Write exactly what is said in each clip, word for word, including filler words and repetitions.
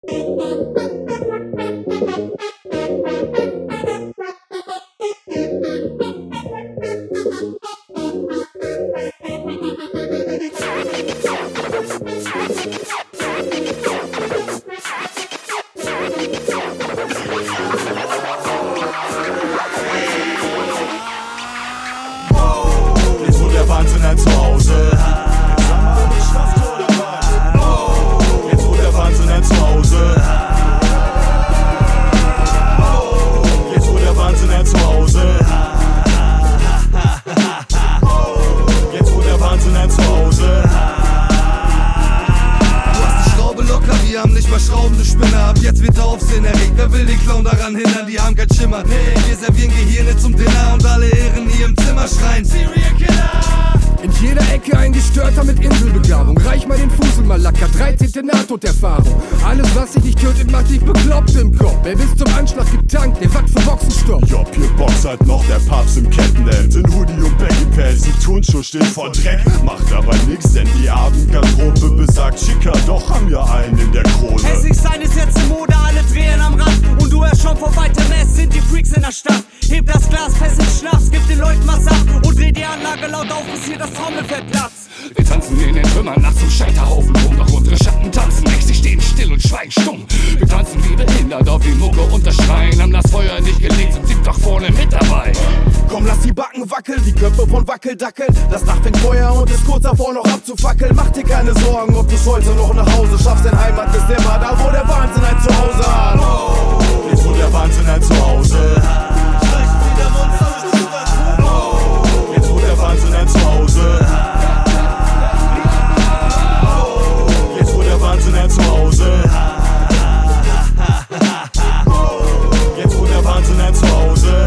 Jetzt wo der Wahnsinn ein Zuhause. Jetzt wo der Wahnsinn ein Zuhause. Jetzt wo der Wahnsinn ein Zuhause. Jetzt wo der Wahnsinn ein Zuhause. Wir haben nicht mal Schrauben, du Spinner. Ab jetzt wird der Aufsehen erregt. Wer will den Clown daran hindern? Die haben kein Schimmer. Nee, wir servieren Gehirne zum Dinner und alle Ehren hier im Zimmer schreien Serial Killer. In jeder Ecke ein Gestörter mit Inselbegabung. Reich mal den Fußel, Malaka, dreizehnte Nahtoderfahrung. Alles, was dich nicht tötet, macht dich bekloppt im Kopf. Wer bis zum Anschlag getankt, der watt für Boxenstopp. Job, hier boxt halt noch der Papst im Kettenhemd. In Hoodie und Baggy Pants, die Turnschuhe stehen vor Dreck. Macht aber nix, denn die Abendgarderobe besagt schicker. Doch haben wir einen in der Krone. Hässlich sein ist jetzt in Mode, alle drehen am Rad. Und du hörst schon vor weitem, es sind die Freaks in der Stadt. Heb das Glas, fest in Schnaps, gib den Leuten was ab. Und dreh die Anlage laut auf, bis hier das Trommelfell platzt. Wir tanzen in den Trümmern nachts zum Scheiterhaufen rum. Doch unsere Schatten tanzen nicht, sie stehen still und schweigen stumm. Wir tanzen wie behindert auf die Mucke unterschreien. Haben das Feuer nicht gelegt und sind doch vorne mit dabei. Komm, lass die Backen wackeln, die Köpfe von Wackeldackeln. Das Dach fängt Feuer und ist kurz davor noch abzufackeln. Mach dir keine Sorgen, ob du's heute noch nach Hause schaffst. Denn Heimat ist immer da, wo der Wahnsinn ein Zuhause hat. Jetzt wo der Wahnsinn ein Zuhause. Jetzt wo der Wahnsinn ein Zuhause. Jetzt wo der Wahnsinn ein Zuhause. Jetzt wo der Wahnsinn ein Zuhause.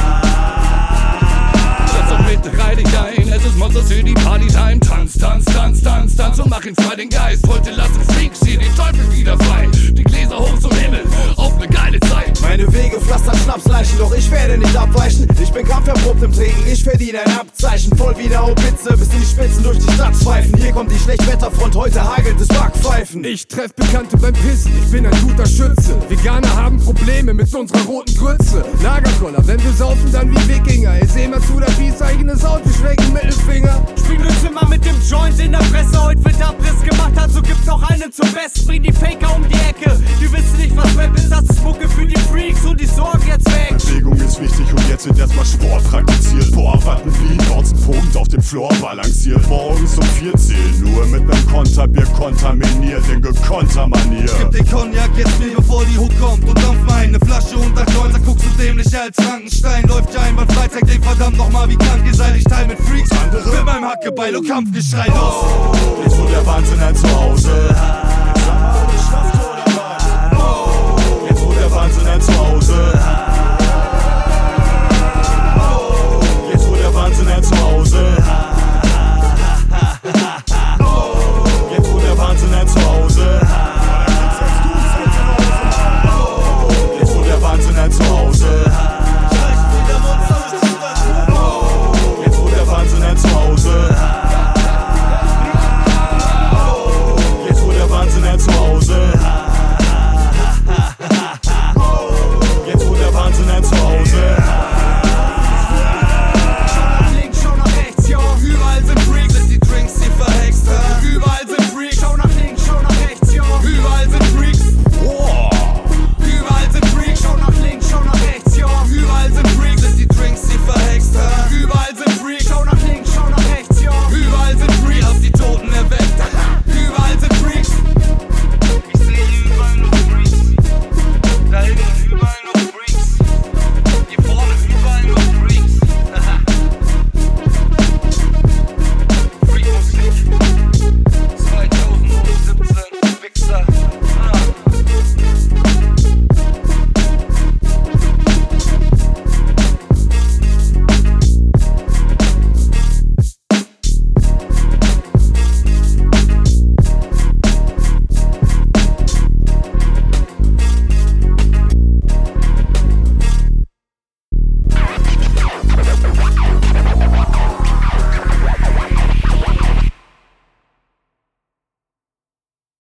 Jetzt und mit drei dich ein, es ist Monster City Partytime. Tanz, tanz, tanz, tanz, tanz und mach ihn frei den Geist. Heute lassen Freaks hier den Teufel wieder frei. Die Gläser hoch zum Himmel, auf ne geile Zeit. Meine Wege pflastern Schnapsleichen, doch ich werde nicht abweichen. Ich bin kampferprobt im Trinken, ich verdiene ein Abzeichen. Voll wieder auf Blitze, bis in die Spitzen durch die Stadt pfeifen. Hier kommt die Schlechtwetterfront, heute hagelt es Backpfeifen. Ich treff Bekannte beim Pissen, ich bin ein guter Schütze. Veganer haben Probleme mit unserer roten Grütze. Lagerkoller, wenn wir saufen, dann wie Wikinger. Ich seh mal zu, der Piece eigenes Haut, wir schwenken Mittelfinger. Spiel durchs Zimmer mit dem Joint in der Fresse. Heute wird Abriss gemacht, also gibt's noch einen zum Besten. Bring die Faker um die Ecke, die wissen nicht, was Rap ist. Das ist Mucke für die Freaks und die Sorgen jetzt weg. Bewegung ist wichtig und jetzt wird erstmal Sport praktiziert. Boah, was ein Beat, Bounce Punkt auf dem Floor balanciert. Morgens um vierzehn Uhr mit nem Konterbier kontaminiert in gekonnter Manier. Gib den Cognac jetzt mir, bevor die Hook kommt und dampf mal eine Flasche unter Kreuz. Da guckst du dämlich als Frankenstein. Läuft ja einwandfrei, zeig dem verdammt nochmal, wie krank ihr seid. Ich teil mit Freaks andere mit meinem Hackebeil und Kampfgeschrei los. Jetzt wo der Wahnsinn ein Zuhause.